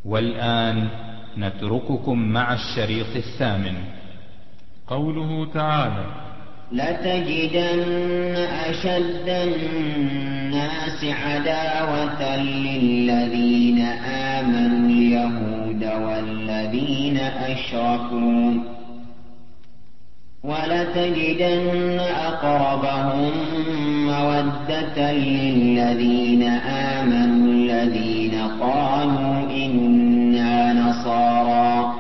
والآن نترككم مع الشريط الثامن. قوله تعالى: لتجدن أشد الناس عداوة للذين آمنوا اليهود والذين أشركوا، ولتجدن أقربهم مودة للذين آمنوا الذين قالوا إنا نصارى،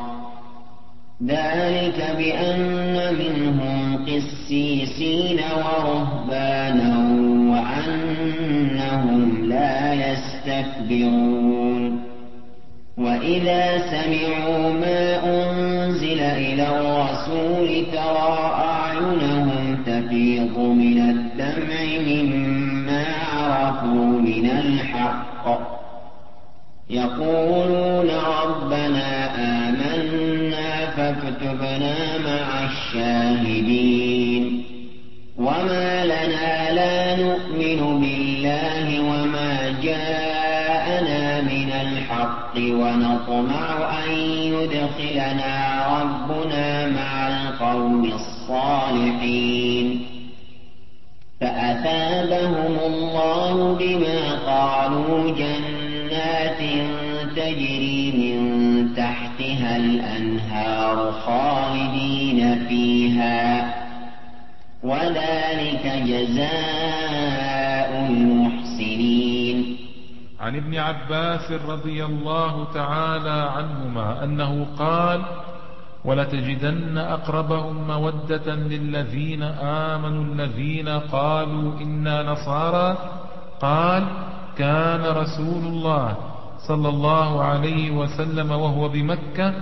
ذلك بأن منهم قسيسين ورهبانا وأنهم لا يستكبرون. وإذا سمعوا ما أنزل إلى الرسول ترى أعينهم تفيض من الدمع مما عرفوا من الحق، يقولون ربنا آمنا فاكتبنا مع الشاهدين. وما لنا لا نؤمن بالله وما جاءنا من الحق ونطمع أن يدخلنا ربنا مع القوم الصالحين، فأثابهم الله بما قالوا جنات تجري من تحتها الأنهار خالدين فيها، وذلك جزاء المحسنين. عن ابن عباس رضي الله تعالى عنهما أنه قال: ولتجدن أقربهم مودة للذين آمنوا الذين قالوا إنا نصارى. قال: كان رسول الله صلى الله عليه وسلم وهو بمكة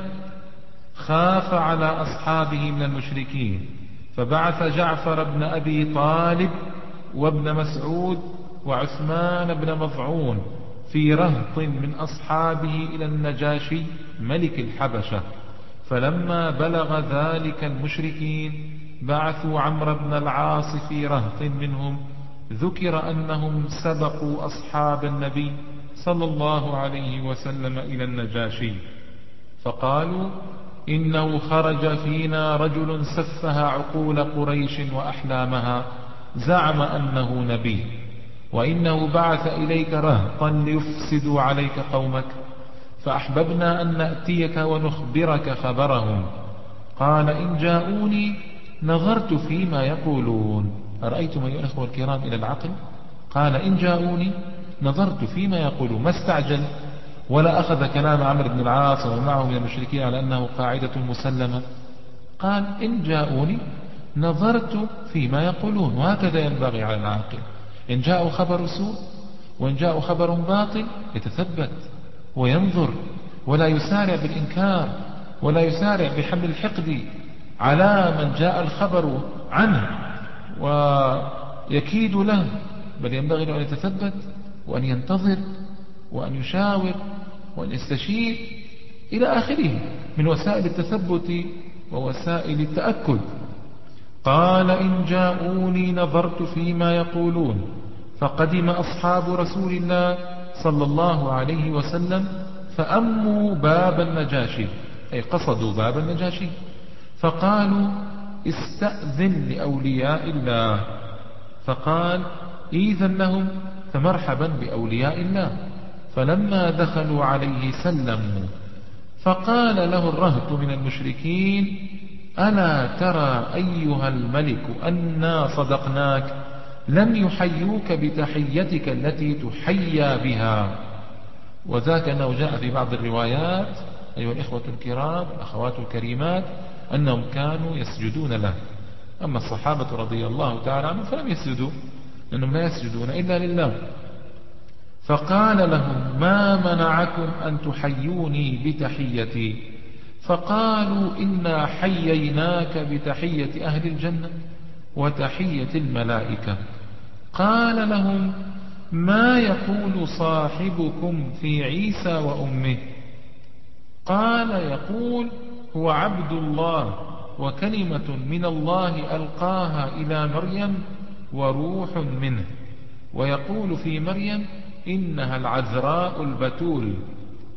خاف على أصحابه من المشركين، فبعث جعفر بن أبي طالب وابن مسعود وعثمان بن مظعون في رهط من أصحابه إلى النجاشي ملك الحبشة. فلما بلغ ذلك المشركين بعثوا عمرو بن العاص في رهط منهم، ذكر أنهم سبقوا أصحاب النبي صلى الله عليه وسلم إلى النجاشي، فقالوا: إنه خرج فينا رجل سفه عقول قريش وأحلامها، زعم أنه نبي، وإنه بعث إليك رهطا ليفسدوا عليك قومك، فأحببنا أن نأتيك ونخبرك خبرهم. قال: إن جاءوني نظرت فيما يقولون. أرأيتم أيها الأخوة الكرام إلى العقل؟ قال: إن جاءوني نظرت فيما يقولون، ما استعجل ولا أخذ كلام عمرو بن العاص ومن معه من المشركين على أنه قاعدة مسلمة. قال: إن جاءوني نظرت فيما يقولون، وهكذا ينبغي على العاقل. إن جاءوا خبر سوء وإن جاءوا خبر باطل يتثبت وينظر، ولا يسارع بالإنكار ولا يسارع بحمل الحقد على من جاء الخبر عنه ويكيد له، بل ينبغي له أن يتثبت وأن ينتظر وأن يشاور وأن يستشير إلى آخره من وسائل التثبت ووسائل التأكد. قال: إن جاءوني نظرت فيما يقولون. فقدم أصحاب رسول الله صلى الله عليه وسلم فأموا باب النجاشي، أي قصدوا باب النجاشي، فقالوا: استأذن لأولياء الله. فقال: إذن لهم، فمرحبا بأولياء الله. فلما دخلوا عليه سلموا، فقال له الرهط من المشركين: ألا ترى أيها الملك أنا صدقناك، لم يحيوك بتحيتك التي تحيا بها. وذاك أنه جاء في بعض الروايات أيها الإخوة الكرام الأخوات الكريمات أنهم كانوا يسجدون له، أما الصحابة رضي الله تعالى عنهم فلم يسجدوا، لأنهم لا يسجدون إلا لله. فقال لهم: ما منعكم أن تحيوني بتحيتي؟ فقالوا: إنا حييناك بتحية أهل الجنة وتحية الملائكة. قال لهم: ما يقول صاحبكم في عيسى وأمه؟ قال: يقول: هو عبد الله وكلمة من الله ألقاها إلى مريم وروح منه، ويقول في مريم: إنها العذراء البتول.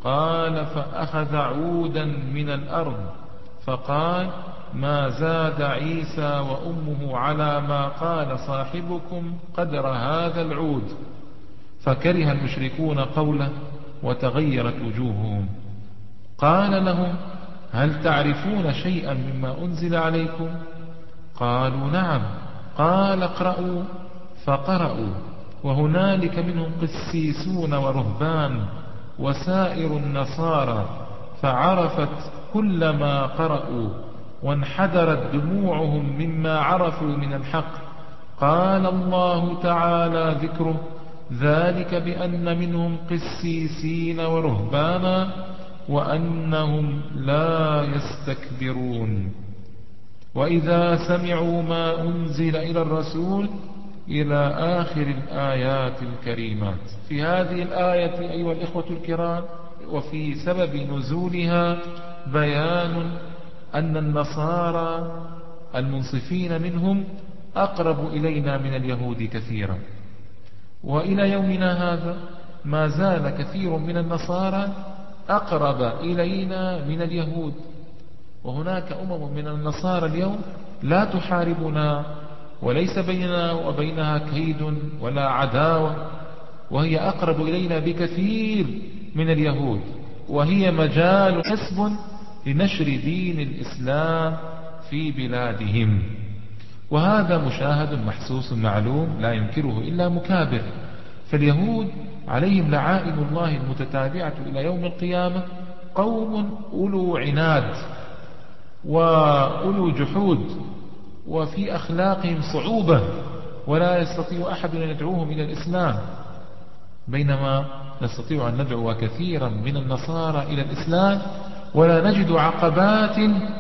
قال فأخذ عودا من الأرض فقال ما زاد عيسى وأمه على ما قال صاحبكم قدر هذا العود. فكره المشركون قوله وتغيرت وجوههم. قال لهم هل تعرفون شيئا مما أنزل عليكم؟ قالوا نعم. قال اقرأوا فقرأوا وهنالك منهم قسيسون ورهبان وسائر النصارى فعرفت كل ما قرأوا وانحدرت دموعهم مما عرفوا من الحق. قال الله تعالى ذكره ذلك بأن منهم قسيسين ورهبانا وأنهم لا يستكبرون. وإذا سمعوا ما أنزل إلى الرسول إلى آخر الآيات الكريمات. في هذه الآية أيها الإخوة الكرام وفي سبب نزولها بيان أن النصارى المنصفين منهم أقرب إلينا من اليهود كثيرا، وإلى يومنا هذا ما زال كثير من النصارى أقرب إلينا من اليهود. وهناك من النصارى اليوم لا تحاربنا وليس بيننا وبينها كيد ولا عداوة، وهي أقرب إلينا بكثير من اليهود، وهي مجال حسب لنشر دين الإسلام في بلادهم. وهذا مشاهد محسوس معلوم لا ينكره إلا مكابر. فاليهود عليهم لعائن الله المتتابعة إلى يوم القيامة قوم أولو عناد وأولو جحود، وفي أخلاقهم صعوبة، ولا يستطيع أحد أن يدعوهم إلى الإسلام، بينما نستطيع أن ندعو كثيرا من النصارى إلى الإسلام ولا نجد عقبات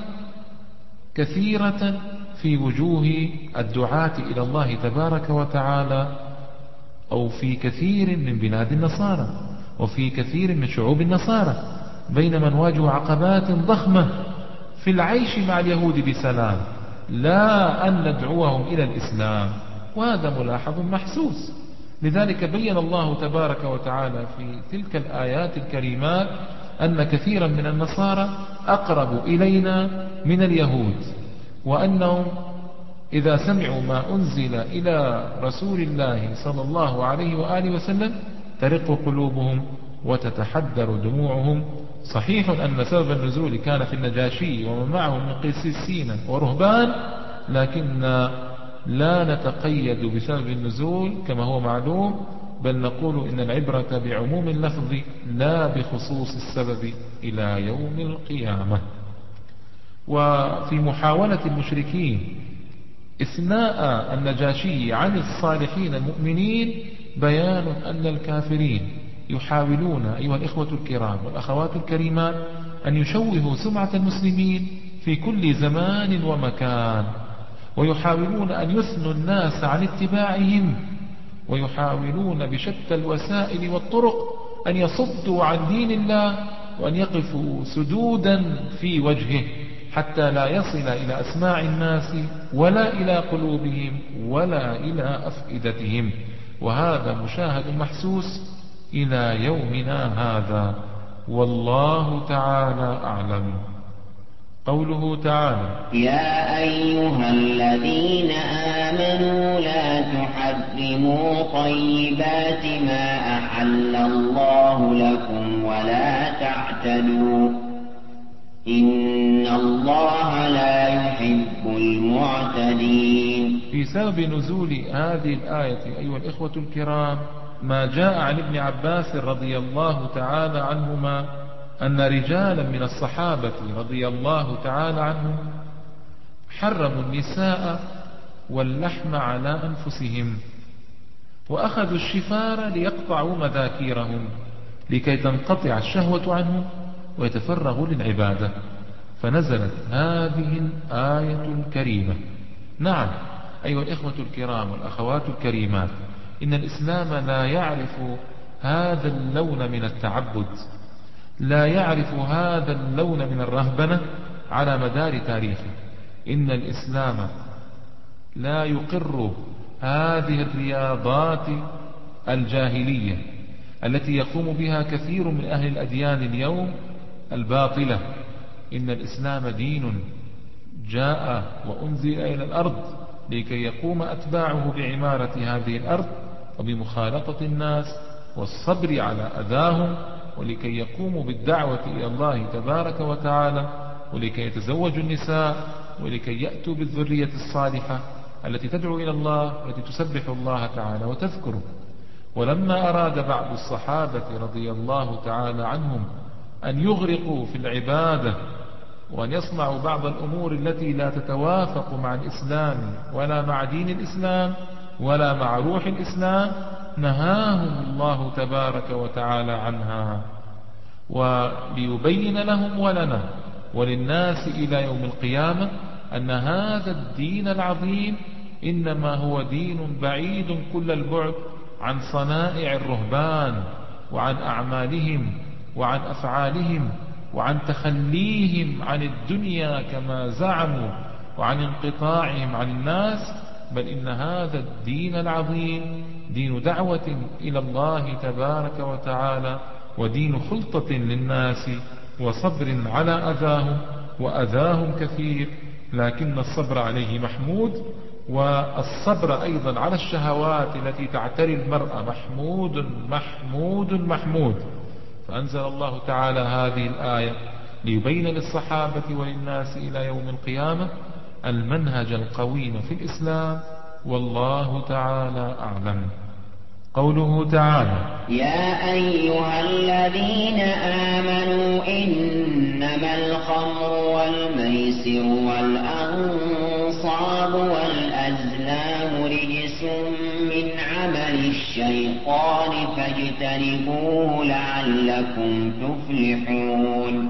كثيرة في وجوه الدعاة إلى الله تبارك وتعالى، أو في كثير من بلاد النصارى وفي كثير من شعوب النصارى، بينما نواجه عقبات ضخمة في العيش مع اليهود بسلام، لا أن ندعوهم إلى الإسلام. وهذا ملاحظ محسوس. لذلك بين الله تبارك وتعالى في تلك الآيات الكريمات أن كثيرا من النصارى أقرب إلينا من اليهود، وأنهم إذا سمعوا ما أنزل إلى رسول الله صلى الله عليه وآله وسلم ترق قلوبهم وتتحدر دموعهم. صحيح أن سبب النزول كان في النجاشي ومن معه من قسيسين ورهبان، لكن لا نتقيد بسبب النزول كما هو معلوم، بل نقول إن العبرة بعموم اللفظ لا بخصوص السبب إلى يوم القيامة. وفي محاولة المشركين إثناء النجاشي عن الصالحين المؤمنين بيان أن الكافرين يحاولون أيها الإخوة الكرام والأخوات الكريمات أن يشوهوا سمعة المسلمين في كل زمان ومكان، ويحاولون أن يثنوا الناس عن اتباعهم، ويحاولون بشتى الوسائل والطرق أن يصدوا عن دين الله وأن يقفوا سدودا في وجهه حتى لا يصل إلى أسماع الناس ولا إلى قلوبهم ولا إلى أفئدتهم. وهذا مشاهد محسوس إلى يومنا هذا، والله تعالى أعلم. قوله تعالى يا أيها الذين آمنوا لا تحرموا طيبات ما أحل الله لكم ولا تعتدوا إن الله لا يحب المعتدين. في سبب نزول هذه الآية أيها الإخوة الكرام ما جاء عن ابن عباس رضي الله تعالى عنهما أن رجالا من الصحابة رضي الله تعالى عنهم حرموا النساء واللحم على أنفسهم، وأخذوا الشفار ليقطعوا مذاكيرهم لكي تنقطع الشهوة عنهم ويتفرغوا للعبادة، فنزلت هذه الآية الكريمة. نعم أيها الإخوة الكرام والأخوات الكريمات، إن الإسلام لا يعرف هذا اللون من التعبد، لا يعرف هذا اللون من الرهبنة على مدار تاريخه. إن الإسلام لا يقر هذه الرياضات الجاهلية، التي يقوم بها كثير من أهل الأديان اليوم الباطلة. إن الإسلام دين جاء وأنزل إلى الأرض لكي يقوم أتباعه بعمارة هذه الأرض وبمخالطة الناس والصبر على أذاهم، ولكي يقوموا بالدعوة إلى الله تبارك وتعالى، ولكي يتزوجوا النساء، ولكي يأتوا بالذرية الصالحة التي تدعو إلى الله والتي تسبح الله تعالى وتذكره. ولما أراد بعض الصحابة رضي الله تعالى عنهم أن يغرقوا في العبادة وأن يصنعوا بعض الأمور التي لا تتوافق مع الإسلام ولا مع دين الإسلام ولا مع روح الإسلام، نهاهم الله تبارك وتعالى عنها، وليبين لهم ولنا وللناس إلى يوم القيامة أن هذا الدين العظيم إنما هو دين بعيد كل البعد عن صنائع الرهبان وعن أعمالهم وعن أفعالهم وعن تخليهم عن الدنيا كما زعموا وعن انقطاعهم عن الناس، بل إن هذا الدين العظيم دين دعوة إلى الله تبارك وتعالى، ودين خلطة للناس وصبر على أذاهم، وأذاهم كثير لكن الصبر عليه محمود، والصبر أيضا على الشهوات التي تعتري المرأة محمود محمود محمود. فأنزل الله تعالى هذه الآية ليبين للصحابة وللناس إلى يوم القيامة المنهج القويم في الإسلام، والله تعالى أعلم. قوله تعالى: يا أيها الذين آمنوا إنما الخمر والميسر والأنصاب والأزلام رجس من عمل الشيطان فاجتنبوه لعلكم تفلحون.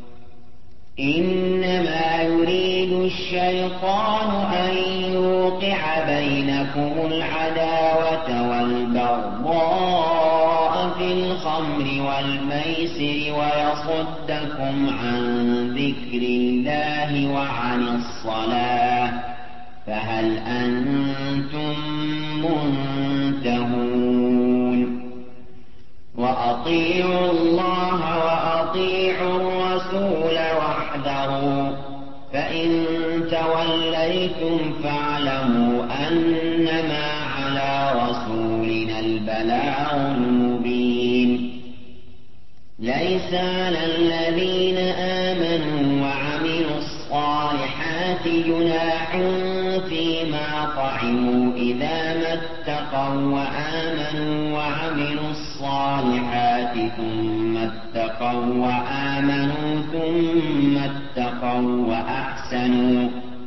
إنما يريد الشيطان أن يوقع بينكم العداوة والبغضاء في الخمر والميسر ويصدكم عن ذكر الله وعن الصلاة، فهل أنتم منتهون؟ وأطيعوا الله وأطيعوا الرسول واحذروا، فإن توليتم فاعلموا أنما على رسولنا البلاغ المبين. ليس على الذين آمنوا وعملوا الصالحات جناح فيما طعموا إذا ما اتقوا وآمنوا وعملوا الصالحات ثم اتقوا وآمنوا ثم اتقوا وأحسنوا،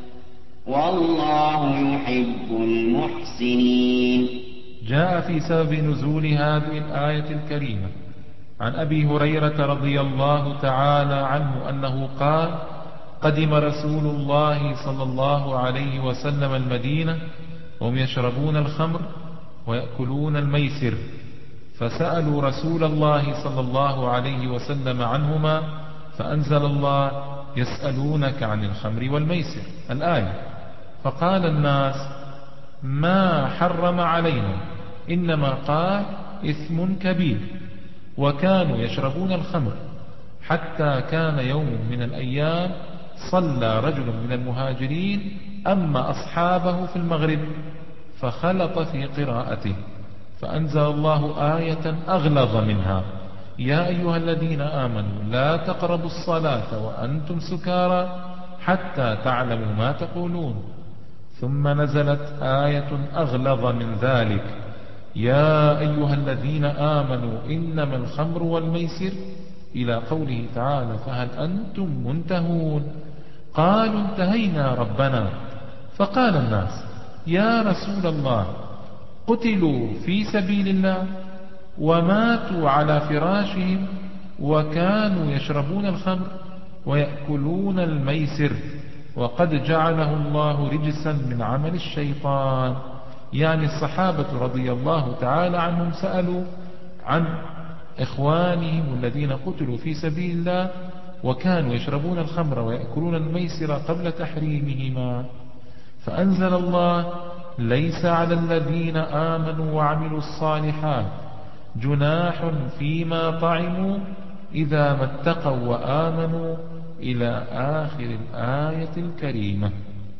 والله يحب المحسنين. جاء في سبب نزول هذه الآية الكريمة عن أبي هريرة رضي الله تعالى عنه أنه قال: قدم رسول الله صلى الله عليه وسلم المدينة وهم يشربون الخمر ويأكلون الميسر، فسألوا رسول الله صلى الله عليه وسلم عنهما، فأنزل الله: يسألونك عن الخمر والميسر، الآية. فقال الناس: ما حرم علينا، إنما قال إثم كبير. وكانوا يشربون الخمر حتى كان يوم من الأيام صلى رجل من المهاجرين أما أصحابه في المغرب فخلط في قراءته، فأنزل الله آية أغلظ منها: يا أيها الذين آمنوا لا تقربوا الصلاة وأنتم سكارى حتى تعلموا ما تقولون. ثم نزلت آية أغلظ من ذلك: يا أيها الذين آمنوا إنما الخمر والميسر، إلى قوله تعالى: فهل أنتم منتهون؟ قالوا: انتهينا ربنا. فقال الناس: يا رسول الله، قتلوا في سبيل الله وماتوا على فراشهم وكانوا يشربون الخمر ويأكلون الميسر وقد جعله الله رجسا من عمل الشيطان. يعني الصحابة رضي الله تعالى عنهم سألوا عن إخوانهم الذين قتلوا في سبيل الله وكانوا يشربون الخمر ويأكلون الميسر قبل تحريمهما، فأنزل الله: ليس على الذين آمنوا وعملوا الصالحات جناح فيما طعموا إذا ما اتقوا وآمنوا إلى آخر الآية الكريمة.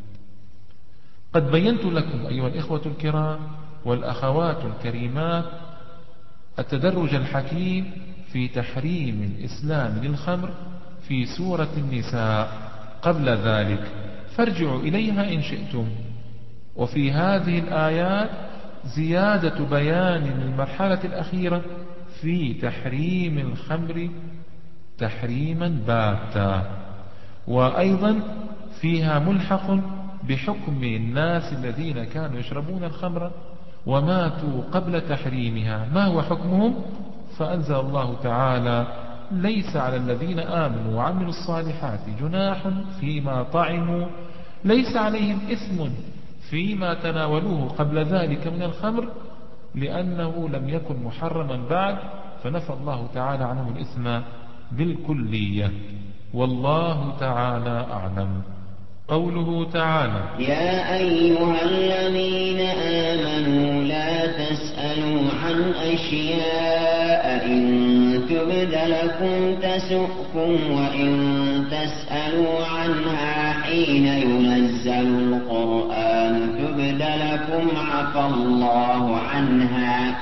قد بينت لكم أيها الإخوة الكرام والأخوات الكريمات التدرج الحكيم في تحريم الإسلام للخمر في سورة النساء قبل ذلك، فارجعوا إليها إن شئتم. وفي هذه الآيات زيادة بيان للمرحلة الأخيرة في تحريم الخمر تحريما باتا، وأيضا فيها ملحق بحكم الناس الذين كانوا يشربون الخمر وماتوا قبل تحريمها، ما هو حكمهم؟ فأنزل الله تعالى: ليس على الذين آمنوا وعملوا الصالحات جناح فيما طعموا، ليس عليهم إثم فيما تناولوه قبل ذلك من الخمر لأنه لم يكن محرما بعد، فنفى الله تعالى عنه الإثم بالكلية. والله تعالى أعلم. قوله تعالى: يا أيها الذين آمنوا لا تسألوا عن أشياء إن تبد لكم تسؤكم وإن تسألوا عنها حين ينزل القرآن تبد لكم عفى الله عنها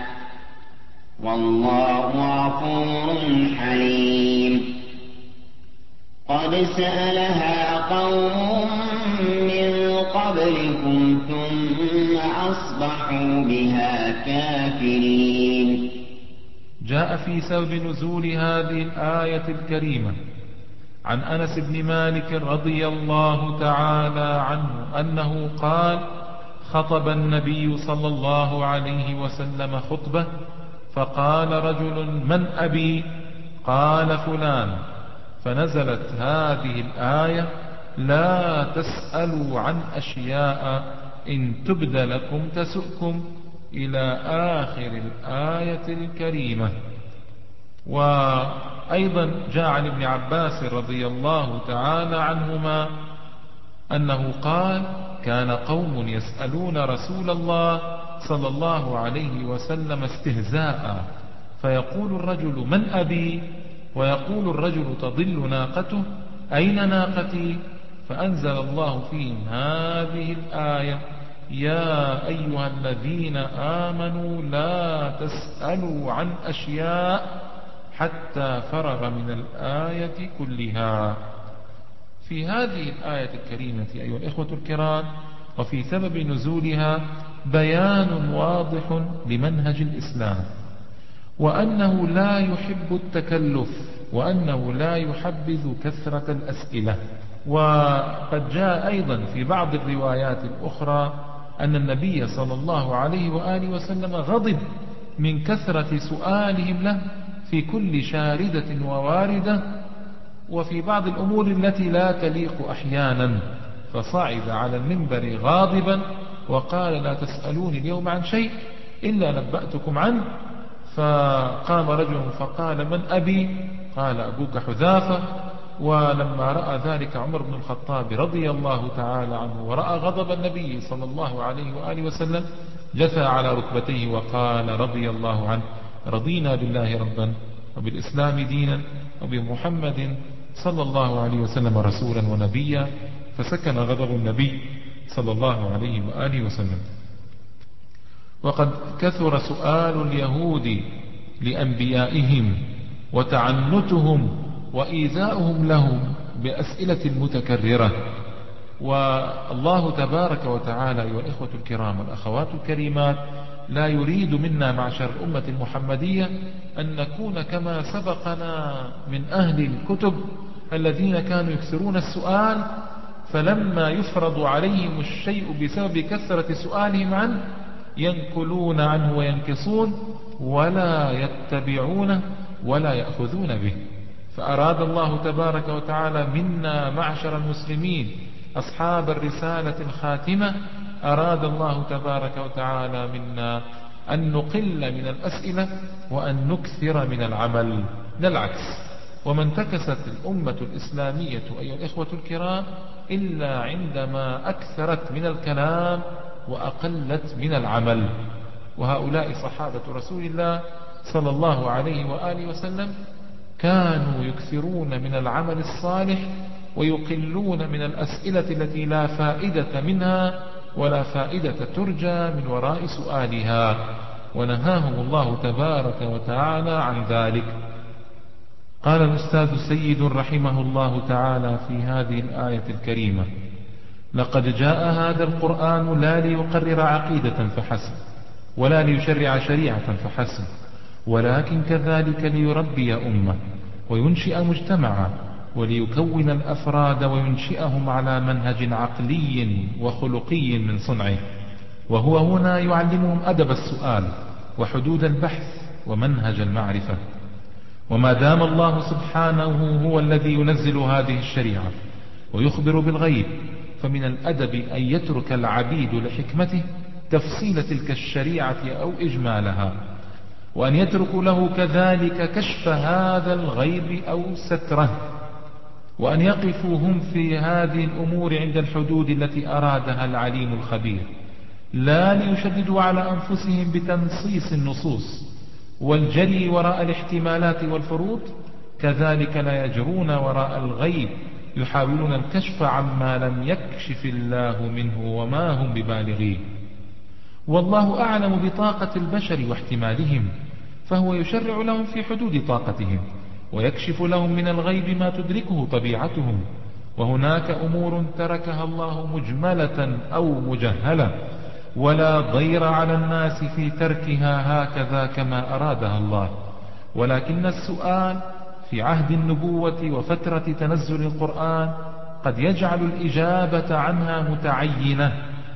والله غفور حليم. قد سألها قوم من قبلكم ثم أصبحوا بها كافرين. جاء في سبب نزول هذه الآية الكريمة عن أنس بن مالك رضي الله تعالى عنه أنه قال: خطب النبي صلى الله عليه وسلم خطبة، فقال رجل: من أبي؟ قال: فلان. فنزلت هذه الآية: لا تسألوا عن أشياء إن تبد لكم تسؤكم، إلى آخر الآية الكريمة. وأيضا جاء عن ابن عباس رضي الله تعالى عنهما أنه قال: كان قوم يسألون رسول الله صلى الله عليه وسلم استهزاء، فيقول الرجل: من أبي؟ ويقول الرجل: تضل ناقته، أين ناقتي؟ فأنزل الله فيهم هذه الآية: يا أيها الذين آمنوا لا تسألوا عن أشياء، حتى فرغ من الآية كلها. في هذه الآية الكريمة أيها الإخوة الكرام وفي سبب نزولها بيان واضح لمنهج الإسلام، وأنه لا يحب التكلف، وأنه لا يحبذ كثرة الأسئلة. وقد جاء أيضا في بعض الروايات الأخرى أن النبي صلى الله عليه وآله وسلم غضب من كثرة سؤالهم له في كل شاردة وواردة، وفي بعض الأمور التي لا تليق أحيانا، فصعد على المنبر غاضبا وقال: لا تسألوني اليوم عن شيء إلا نبأتكم عنه. فقام رجل فقال: من أبي؟ قال: أبوك حذافة. ولما رأى ذلك عمر بن الخطاب رضي الله تعالى عنه ورأى غضب النبي صلى الله عليه وآله وسلم جثى على ركبتيه وقال رضي الله عنه: رضينا بالله ربا وبالإسلام دينا وبمحمد صلى الله عليه وسلم رسولا ونبيا. فسكن غضب النبي صلى الله عليه وآله وسلم. وقد كثر سؤال اليهود لأنبيائهم وتعنتهم وإيذاؤهم لهم بأسئلة متكررة، والله تبارك وتعالى أيها الإخوة الكرام والأخوات الكريمات لا يريد منا معشر الأمة المحمدية أن نكون كما سبقنا من أهل الكتب الذين كانوا يكثرون السؤال، فلما يفرض عليهم الشيء بسبب كثرة سؤالهم عنه ينكلون عنه وينكصون ولا يتبعونه ولا يأخذون به. فأراد الله تبارك وتعالى منا معشر المسلمين أصحاب الرسالة الخاتمة، أراد الله تبارك وتعالى منا أن نقل من الأسئلة وأن نكثر من العمل، لا العكس. وما انتكست الأمة الإسلامية أيها الإخوة الكرام إلا عندما أكثرت من الكلام وأقلت من العمل. وهؤلاء صحابة رسول الله صلى الله عليه وآله وسلم كانوا يكثرون من العمل الصالح ويقلون من الأسئلة التي لا فائدة منها ولا فائدة ترجى من وراء سؤالها، ونهاهم الله تبارك وتعالى عن ذلك. قال الأستاذ سيد رحمه الله تعالى في هذه الآية الكريمة: لقد جاء هذا القرآن لا ليقرر عقيدة فحسب ولا ليشرع شريعة فحسب، ولكن كذلك ليربي أمة وينشئ مجتمعا وليكون الأفراد وينشئهم على منهج عقلي وخلقي من صنعه، وهو هنا يعلمهم أدب السؤال وحدود البحث ومنهج المعرفة. وما دام الله سبحانه هو الذي ينزل هذه الشريعة ويخبر بالغيب، فمن الأدب أن يترك العبيد لحكمته تفصيل تلك الشريعة أو إجمالها، وأن يتركوا له كذلك كشف هذا الغيب أو ستره، وأن يقفوا هم في هذه الأمور عند الحدود التي أرادها العليم الخبير، لا ليشددوا على أنفسهم بتنصيص النصوص والجري وراء الاحتمالات والفروض، كذلك لا يجرون وراء الغيب يحاولون الكشف عما لم يكشف الله منه وما هم ببالغيه. والله أعلم بطاقة البشر واحتمالهم، فهو يشرع لهم في حدود طاقتهم ويكشف لهم من الغيب ما تدركه طبيعتهم، وهناك أمور تركها الله مجملة أو مجهلة، ولا ضير على الناس في تركها هكذا كما أرادها الله، ولكن السؤال في عهد النبوة وفترة تنزل القرآن قد يجعل الإجابة عنها متعينة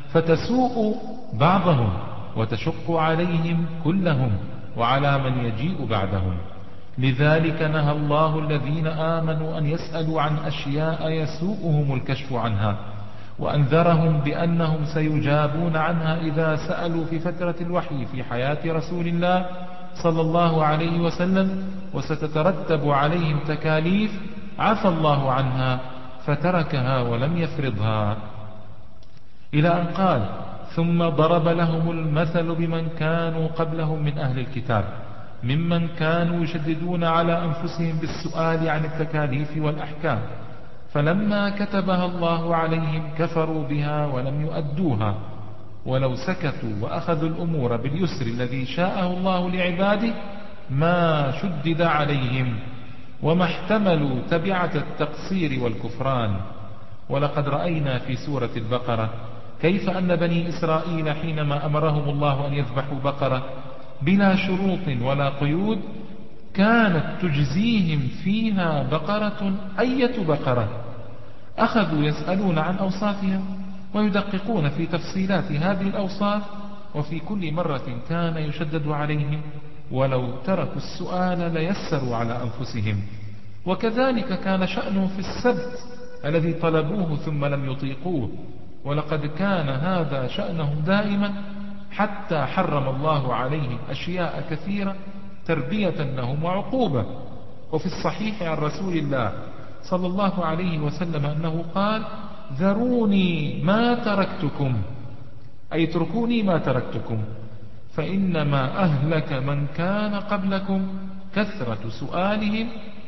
فتسوء بعضهم وتشق عليهم كلهم وعلى من يجيء بعدهم. لذلك نهى الله الذين آمنوا أن يسألوا عن أشياء يسوءهم الكشف عنها، وأنذرهم بأنهم سيجابون عنها إذا سألوا في فترة الوحي في حياة رسول الله صلى الله عليه وسلم، وستترتب عليهم تكاليف عفى الله عنها فتركها ولم يفرضها، إلى أن قال: ثم ضرب لهم المثل بمن كانوا قبلهم من أهل الكتاب ممن كانوا يشددون على أنفسهم بالسؤال عن التكاليف والأحكام، فلما كتبها الله عليهم كفروا بها ولم يؤدوها، ولو سكتوا وأخذوا الأمور باليسر الذي شاءه الله لعباده ما شدد عليهم وما احتملوا تبعة التقصير والكفران. ولقد رأينا في سورة البقرة كيف أن بني إسرائيل حينما أمرهم الله أن يذبحوا بقرة بلا شروط ولا قيود كانت تجزيهم فيها بقرة أية بقرة، أخذوا يسألون عن أوصافها ويدققون في تفصيلات هذه الأوصاف، وفي كل مرة كان يشدد عليهم، ولو تركوا السؤال ليسروا على أنفسهم. وكذلك كان شأنهم في السبت الذي طلبوه ثم لم يطيقوه، ولقد كان هذا شأنهم دائما حتى حرم الله عليهم أشياء كثيرة تربية لهم وعقوبة. وفي الصحيح عن رسول الله صلى الله عليه وسلم أنه قال: ذروني ما تركتكم، أي اتركوني ما تركتكم، فإنما أهلك من كان قبلكم كثرة سؤالهم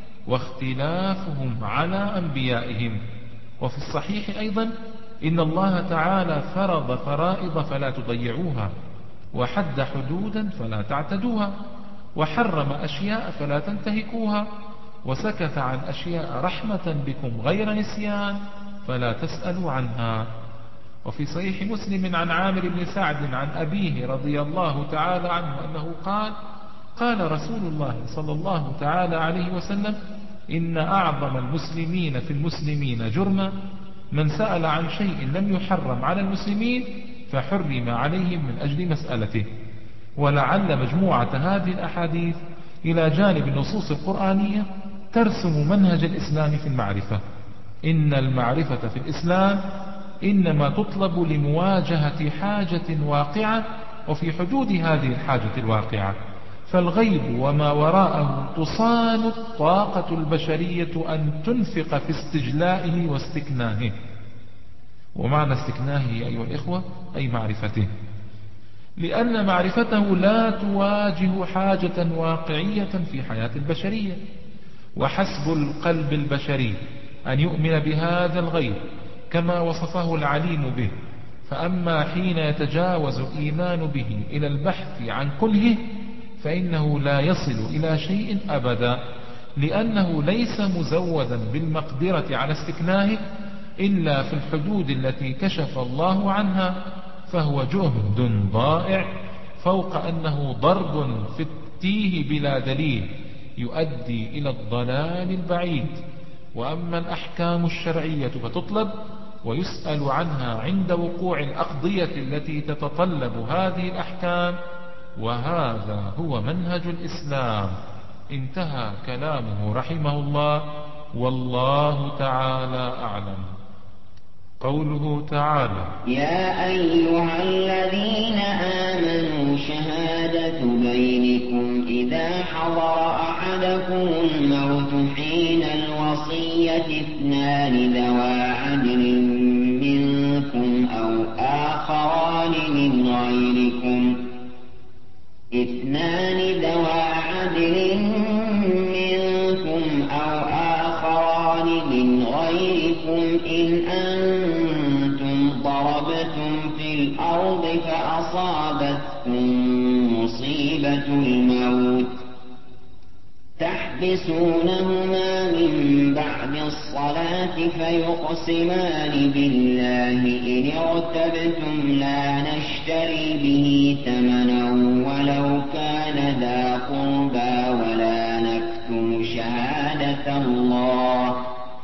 واختلافهم على أنبيائهم. وفي الصحيح أيضا: إن الله تعالى فرض فرائض فلا تضيعوها، وحد حدودا فلا تعتدوها، وحرم أشياء فلا تنتهكوها، وسكت عن أشياء رحمة بكم غير نسيان فلا تسألوا عنها. وفي صحيح مسلم عن عامر بن سعد عن أبيه رضي الله تعالى عنه أنه قال: قال رسول الله صلى الله تعالى عليه وسلم: إن أعظم المسلمين في المسلمين جرما من سأل عن شيء لم يحرم على المسلمين فحرم عليهم من أجل مسألته. ولعل مجموعة هذه الأحاديث إلى جانب النصوص القرآنية ترسم منهج الإسلام في المعرفة. إن المعرفة في الإسلام إنما تطلب لمواجهة حاجة واقعة وفي حدود هذه الحاجة الواقعة، فالغيب وما وراءه تصان الطاقة البشرية أن تنفق في استجلائه واستكناهه. ومعنى استكناهه أيها الإخوة أي معرفته. لأن معرفته لا تواجه حاجة واقعية في حياة البشرية، وحسب القلب البشري أن يؤمن بهذا الغيب كما وصفه العليم به. فأما حين يتجاوز الإيمان به إلى البحث عن كنهه فإنه لا يصل إلى شيء أبدا، لأنه ليس مزودا بالمقدرة على استكناهه إلا في الحدود التي كشف الله عنها، فهو جهد ضائع، فوق أنه ضرب في التيه بلا دليل يؤدي إلى الضلال البعيد. وأما الأحكام الشرعية فتطلب ويسأل عنها عند وقوع الأقضية التي تتطلب هذه الأحكام، وهذا هو منهج الإسلام. انتهى كلامه رحمه الله، والله تعالى أعلم. قوله تعالى: يا أيها الذين آمنوا شهادة بينكم إذا حضر أحدكم الموت حين الوصية اثنان ذوى عدل منكم أو آخران من غيركم إن أنتم ضربتم في الأرض فأصابتكم مصيبة الموت تحبسونهما من بعد الصلاة فيقسمان بالله إن ارتبتم لا نشتري به ثمنا ولو كان ذا قربى ولا نكتم شهادة الله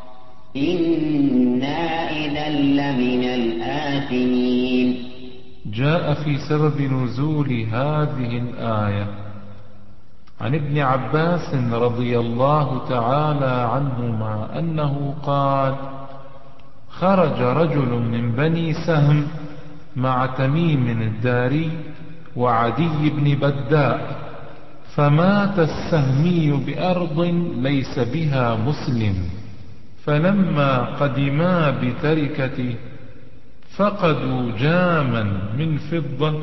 إنا إذا لمن الآثمين. جاء في سبب نزول هذه الآية عن ابن عباس رضي الله تعالى عنهما أنه قال: خرج رجل من بني سهم مع تميم الداري وعدي بن بداء، فمات السهمي بأرض ليس بها مسلم، فلما قدما بتركته فقدوا جاما من فضة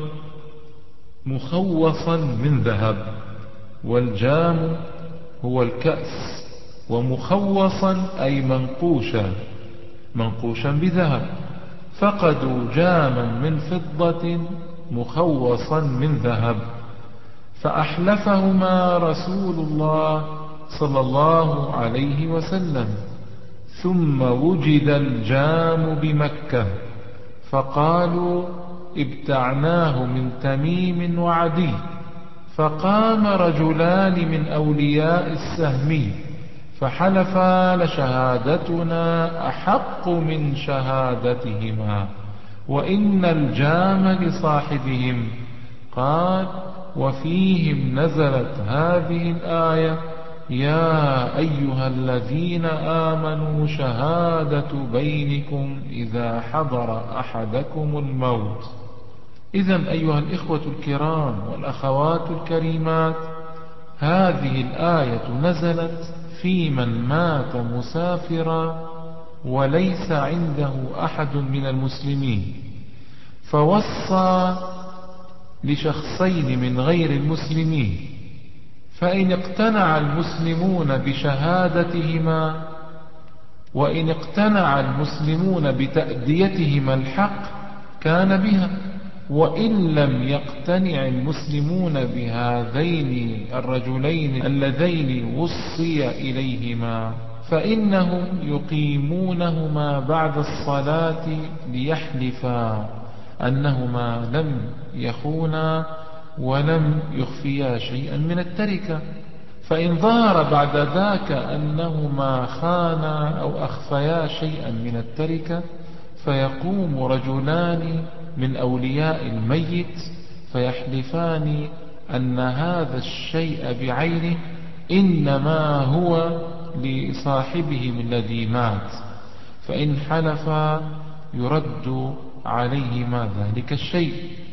مخوصا من ذهب، والجام هو الكأس، ومخوصا أي منقوشا بذهب، فقدوا جاما من فضة مخوصا من ذهب، فأحلفهما رسول الله صلى الله عليه وسلم، ثم وجد الجام بمكة، فقالوا: ابتعناه من تميم وعدي. فقام رجلان من أولياء السهمي فحلفا: لشهادتنا أحق من شهادتهما، وإن الجام لصاحبهم. قال: وفيهم نزلت هذه الآية: يا أيها الذين آمنوا شهادة بينكم إذا حضر أحدكم الموت. إذن أيها الإخوة الكرام والأخوات الكريمات، هذه الآية نزلت في من مات مسافرا وليس عنده أحد من المسلمين، فوصى لشخصين من غير المسلمين، فإن اقتنع المسلمون بشهادتهما وإن اقتنع المسلمون بتأديتهما الحق كان بها، وإن لم يقتنع المسلمون بهذين الرجلين اللذين وصي إليهما فإنهم يقيمونهما بعد الصلاة ليحلفا أنهما لم يخونا ولم يخفيا شيئا من التركة، فإن ظهر بعد ذاك أنهما خانا أو أخفيا شيئا من التركة فيقوم رجلان من أولياء الميت فيحلفان أن هذا الشيء بعينه إنما هو لصاحبهم الذي مات، فإن حلفا يرد عليهما ذلك الشيء.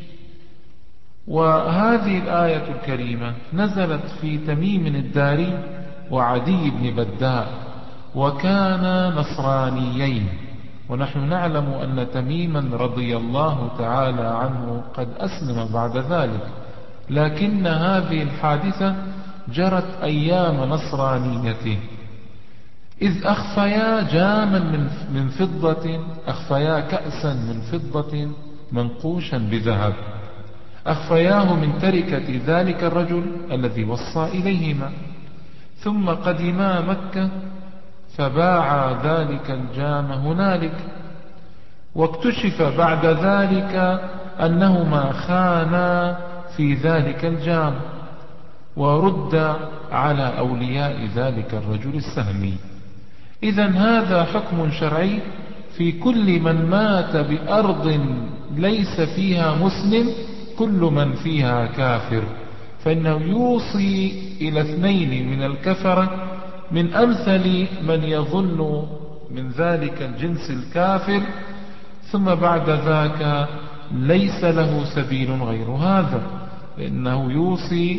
وهذه الآية الكريمة نزلت في تميم الداري وعدي بن بداء، وكانا نصرانيين، ونحن نعلم أن تميما رضي الله تعالى عنه قد أسلم بعد ذلك، لكن هذه الحادثة جرت أيام نصرانيته، إذ أخفيا جاما من فضة، أخفيا كأسا من فضة منقوشا بذهب، أخفياه من تركة ذلك الرجل الذي وصى إليهما، ثم قدما مكة فباعا ذلك الجام هنالك، واكتشف بعد ذلك أنهما خانا في ذلك الجام، ورد على أولياء ذلك الرجل السهمي. إذن هذا حكم شرعي في كل من مات بأرض ليس فيها مسلم، كل من فيها كافر، فإنه يوصي إلى اثنين من الكفرة من أمثل من يظن من ذلك الجنس الكافر، ثم بعد ذاك ليس له سبيل غير هذا، لأنه يوصي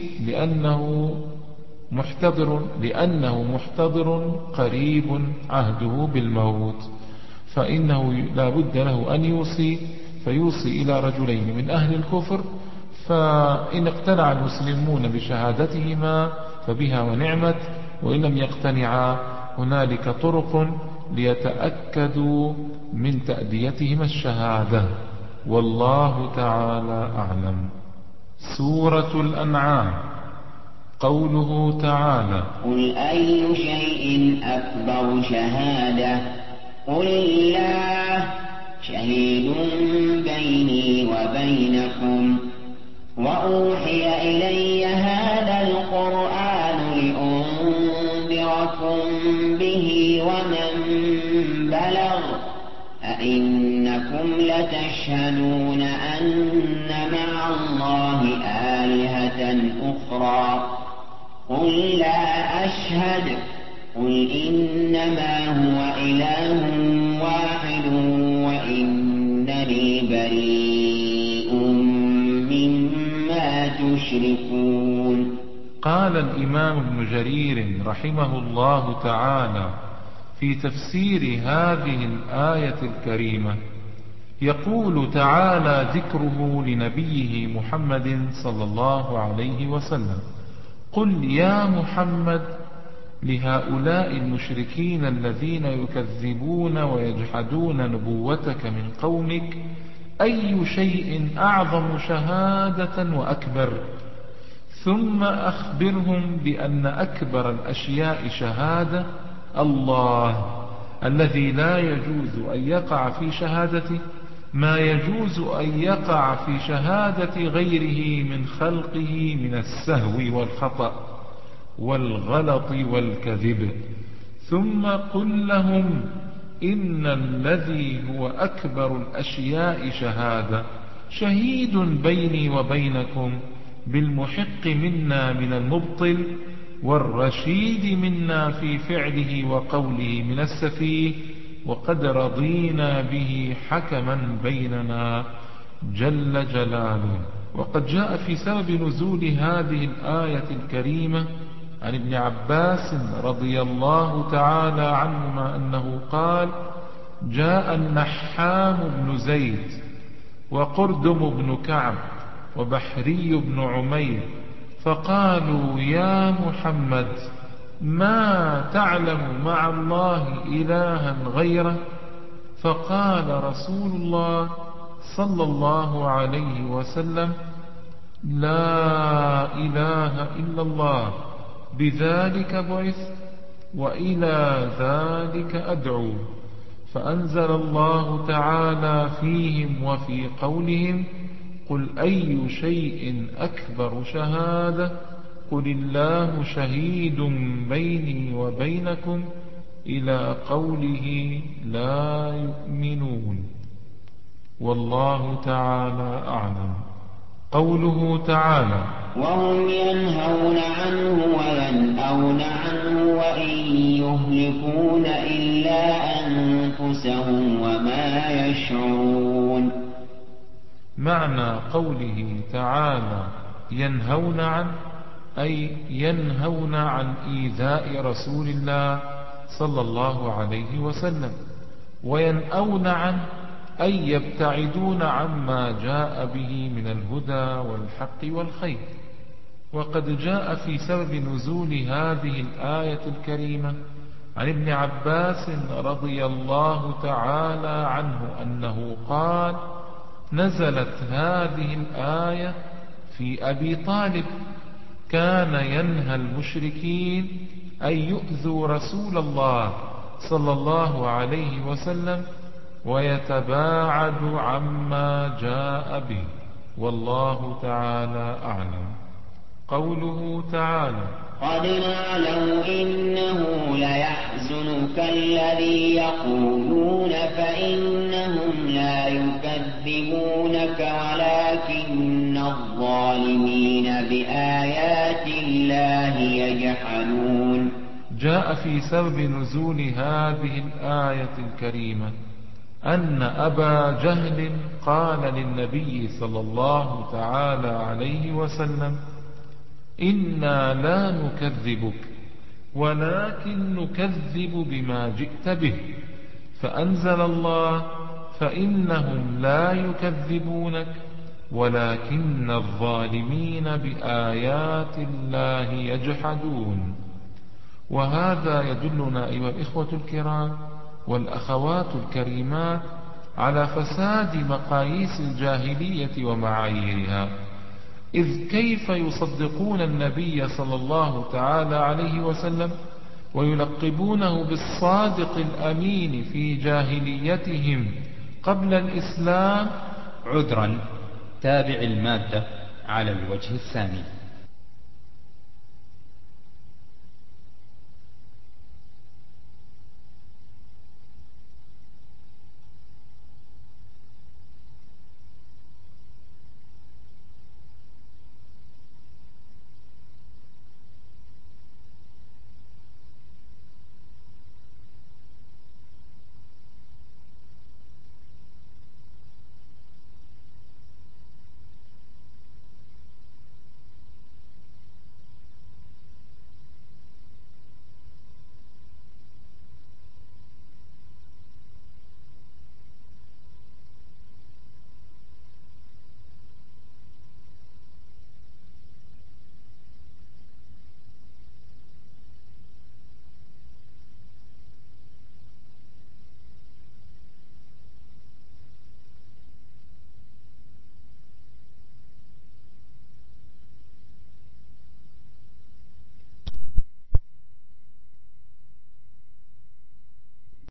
لأنه محتضر قريب عهده بالموت، فإنه لا بد له أن يوصي، فيوصي إلى رجلين من أهل الكفر، فإن اقتنع المسلمون بشهادتهما فبها ونعمت، وإن لم يقتنعا هنالك طرق ليتأكدوا من تأديتهما الشهادة، والله تعالى أعلم. سورة الأنعام. قوله تعالى: قل أي شيء أكبر شهادة قل الله شهيد بيني وبينكم وأوحي إلي هذا القرآن لأنذركم به ومن بلغ أئنكم لتشهدون أن مع الله آلهة أخرى قل لا أشهد قل إنما هو إله واحد وإنني بريء مما تشركون. قال الإمام ابن جرير رحمه الله تعالى في تفسير هذه الآية الكريمة، يقول تعالى ذكره لنبيه محمد صلى الله عليه وسلم: قل يا محمد لهؤلاء المشركين الذين يكذبون ويجحدون نبوتك من قومك: أي شيء أعظم شهادة وأكبر؟ ثم أخبرهم بأن أكبر الأشياء شهادة الله، الذي لا يجوز أن يقع في شهادته ما يجوز أن يقع في شهادة غيره من خلقه من السهو والخطأ والغلط والكذب. ثم قل لهم إن الذي هو أكبر الأشياء شهادة شهيد بيني وبينكم بالمحق منا من المبطل والرشيد منا في فعله وقوله من السفيه، وقد رضينا به حكما بيننا جل جلاله. وقد جاء في سبب نزول هذه الآية الكريمة عن ابن عباس رضي الله تعالى عنهما أنه قال: جاء النحام بن زيد وقردم بن كعب وبحري بن عمير فقالوا: يا محمد ما تعلم مع الله إلها غيره؟ فقال رسول الله صلى الله عليه وسلم: لا إله إلا الله، بذلك بعث وإلى ذلك أدعو. فأنزل الله تعالى فيهم وفي قولهم: قل أي شيء أكبر شهادة قل الله شهيد بيني وبينكم إلى قوله لا يؤمنون، والله تعالى أعلم. قوله تعالى: وهم ينهون عنه وينأون عنه وإن يهلكون إلا أنفسهم وما يشعرون. معنى قوله تعالى ينهون عنه أي ينهون عن إيذاء رسول الله صلى الله عليه وسلم وينأون عنه أي يبتعدون عما جاء به من الهدى والحق والخير. وقد جاء في سبب نزول هذه الآية الكريمة عن ابن عباس رضي الله تعالى عنه أنه قال: نزلت هذه الآية في أبي طالب، كان ينهى المشركين أن يؤذوا رسول الله صلى الله عليه وسلم ويتباعد عما جاء به، والله تعالى أعلم. قوله تعالى: قد نعلم إنه ليحزنك الذي يقولون فإنهم لا يكذبونك ولكن الظالمين بآيات الله يجحدون. جاء في سبب نزول هذه الآية الكريمة أن أبا جهل قال للنبي صلى الله تعالى عليه وسلم: إنا لا نكذبك ولكن نكذب بما جئت به، فأنزل الله: فإنهم لا يكذبونك ولكن الظالمين بآيات الله يجحدون. وهذا يدلنا أيها الإخوة الكرام والأخوات الكريمات على فساد مقاييس الجاهلية ومعاييرها، إذ كيف يصدقون النبي صلى الله تعالى عليه وسلم ويلقبونه بالصادق الأمين في جاهليتهم قبل الإسلام؟ عذرا، تابع المادة على الوجه الثاني.